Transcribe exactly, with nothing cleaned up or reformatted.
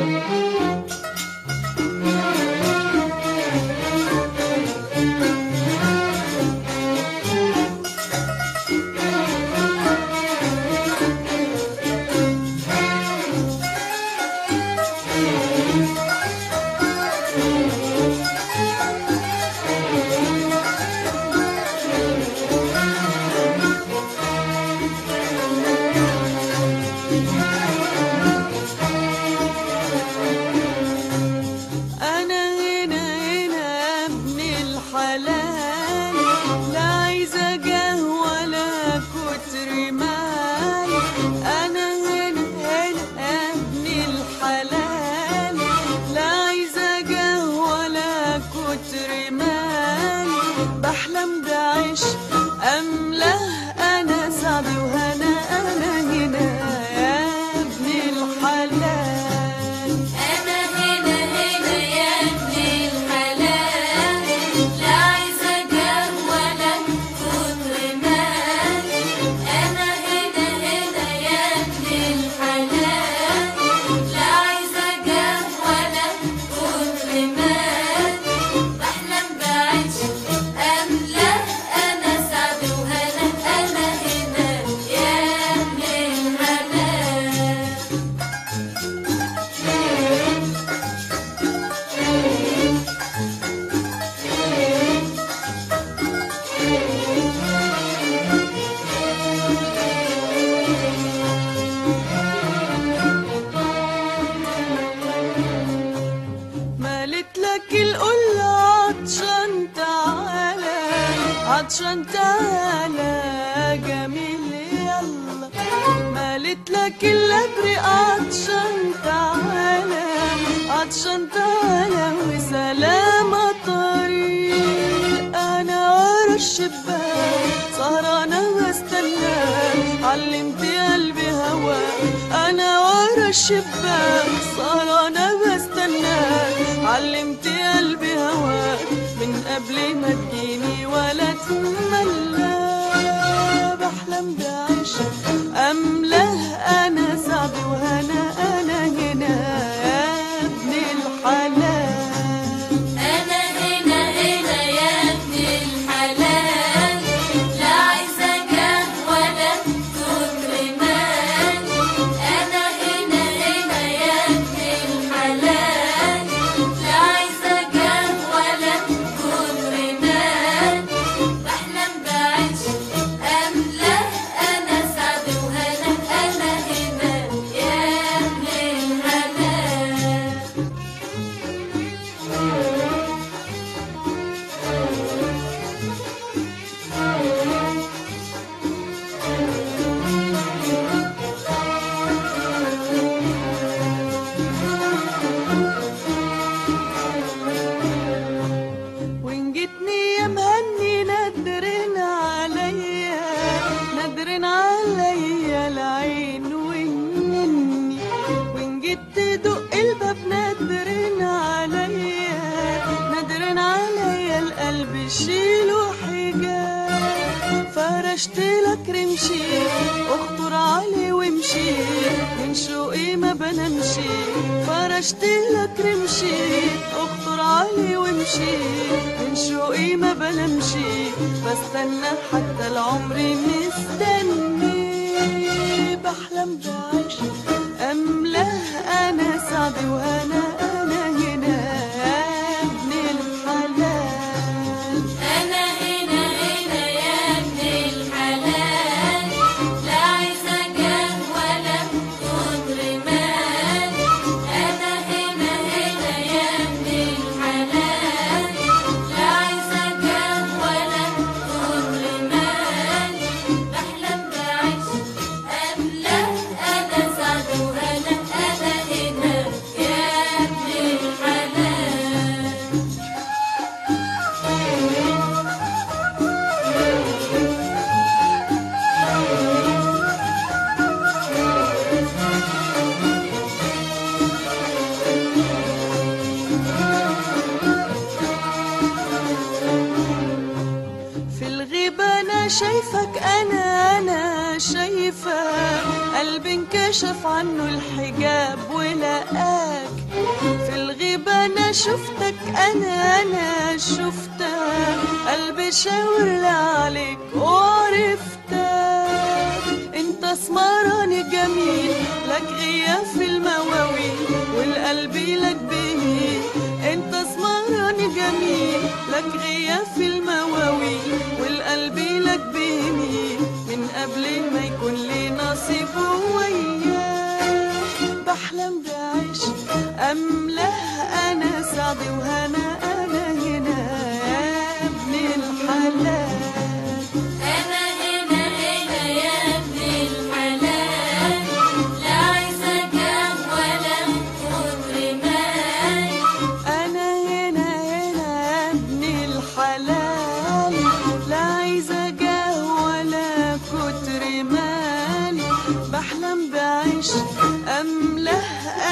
عطشان تعالى جميل يلا، مالت لك الابرق عطشان تعالى، عطشان تعالى وسلام الطريق. انا ورا الشباك سهرانة بستناك، علمت قلبي هواك. انا ورا الشباك سهرانة بستناك، علمت قلبي هواك. من قبل ما تجيني ولا تملى، بحلم بعيشك أملاه أنا سعد وهنا. أنا هنا يا ابن الحلال، أنا هنا هنا يا ابن الحلال. لا عايزة جاه ولا كتر مال، أنا هنا هنا يا ابن الحلال. لا عايزة جاه ولا كتر مال، بحلم بعيش أملاه أنا سعد وهنا. أنا هنا يا ابن الحلال. وإن جيتني يا مهني نادرين عليا، نادرين عليا العين والنني. وإن جيت تدق الباب نادرين عليا، نادرين عليا القلب شيله حجاب. فرشت لك رمشي اخطر علي وامشي، من شوقي ما بنمشي. فرشت لك رمشي اخطر علي وامشي، من شوقي ما بنمشي. بستنى حتى العمر مستني، بحلم بعيش أملاه أنا سعد وهنا. أنا هنا يا ابن الحلال، أنا هنا هنا يا ابن الحلال. لا عايزة جاه ولا كتر مال، أنا هنا هنا يا ابن الحلال. لا عايزة جاه ولا كتر مال، بحلم بعيش أملاه أنا قلبي انكشف عنه الحجاب ولقاك في الغيبة. أنا شفتك أنا أنا شفتك، قلبي شاور عليك وعرفتك. انت اسمراني جميل لك غياب في المواويل والقلب لك بهيل. انت اسمراني جميل لك غياب في المواويل والقلب لك بهيل. من قبل ما يكون لي نصيب وياك بحلم بعيش أملاه أنا سعدي وهنا. أنا هنا يا ابن الحلال، أنا هنا هنا يا ابن الحلال، لا عايزة جاه ولا كتر مال. أنا هنا هنا يا ابن الحلال، لا عايزة جاه ولا كتر مال. بحلم بعيش أملاه